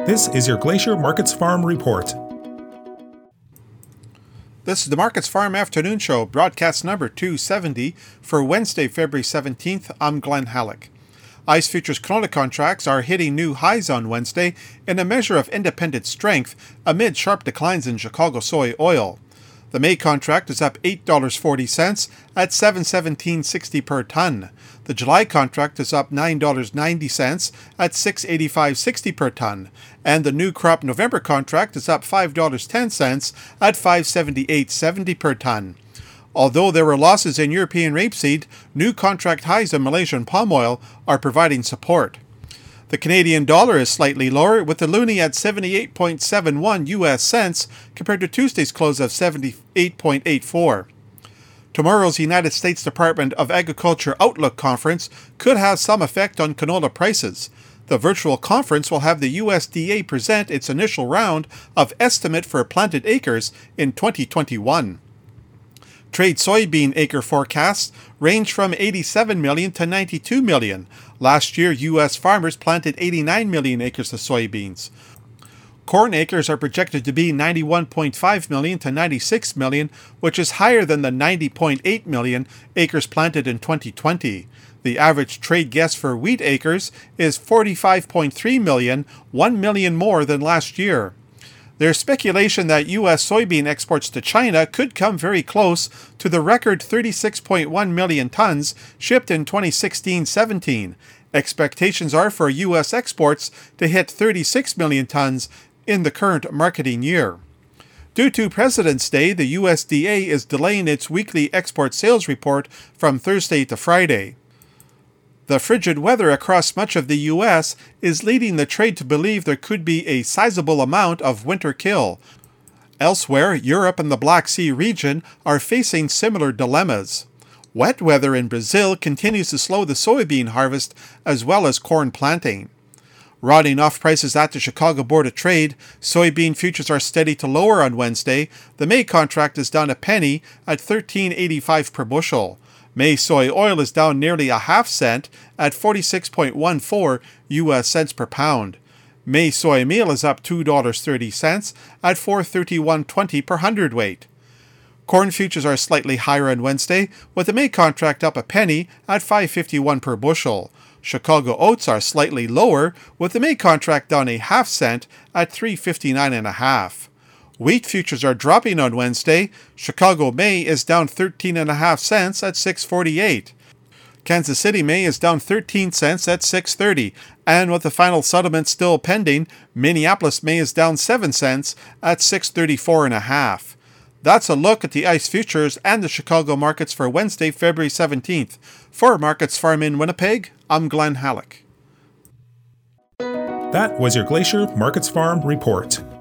This is your Glacier Markets Farm Report. This is the Markets Farm Afternoon Show, broadcast number 270 for Wednesday, February 17th. I'm Glenn Halleck. ICE futures canola contracts are hitting new highs on Wednesday in a measure of independent strength amid sharp declines in Chicago soy oil. The May contract is up $8.40 at $717.60 per ton. The July contract is up $9.90 at $685.60 per ton. And the new crop November contract is up $5.10 at $578.70 per ton. Although there were losses in European rapeseed, new contract highs in Malaysian palm oil are providing support. The Canadian dollar is slightly lower, with the loonie at 78.71 US cents compared to Tuesday's close of 78.84. Tomorrow's United States Department of Agriculture Outlook Conference could have some effect on canola prices. The virtual conference will have the USDA present its initial round of estimate for planted acres in 2021. Trade soybean acre forecasts range from 87 million to 92 million. Last year, U.S. farmers planted 89 million acres of soybeans. Corn acres are projected to be 91.5 million to 96 million, which is higher than the 90.8 million acres planted in 2020. The average trade guess for wheat acres is 45.3 million, 1 million more than last year. There's speculation that U.S. soybean exports to China could come very close to the record 36.1 million tons shipped in 2016-17. Expectations are for U.S. exports to hit 36 million tons in the current marketing year. Due to President's Day, the USDA is delaying its weekly export sales report from Thursday to Friday. The frigid weather across much of the U.S. is leading the trade to believe there could be a sizable amount of winter kill. Elsewhere, Europe and the Black Sea region are facing similar dilemmas. Wet weather in Brazil continues to slow the soybean harvest as well as corn planting. Rodding off prices at the Chicago Board of Trade, soybean futures are steady to lower on Wednesday. The May contract is down a penny at $13.85 per bushel. May soy oil is down nearly a half cent at 46.14 US cents per pound. May soy meal is up $2.30 at $431.20 per hundredweight. Corn futures are slightly higher on Wednesday, with the May contract up a penny at $5.51 per bushel. Chicago oats are slightly lower, with the May contract down a half cent at $3.59.5. Wheat futures are dropping on Wednesday. Chicago May is down 13.5 cents at $6.48. Kansas City May is down 13 cents at $6.30. And with the final settlement still pending, Minneapolis May is down 7 cents at $6.34.5. That's a look at the ICE futures and the Chicago markets for Wednesday, February 17th. For Markets Farm in Winnipeg, I'm Glenn Halleck. That was your Glacier Markets Farm Report.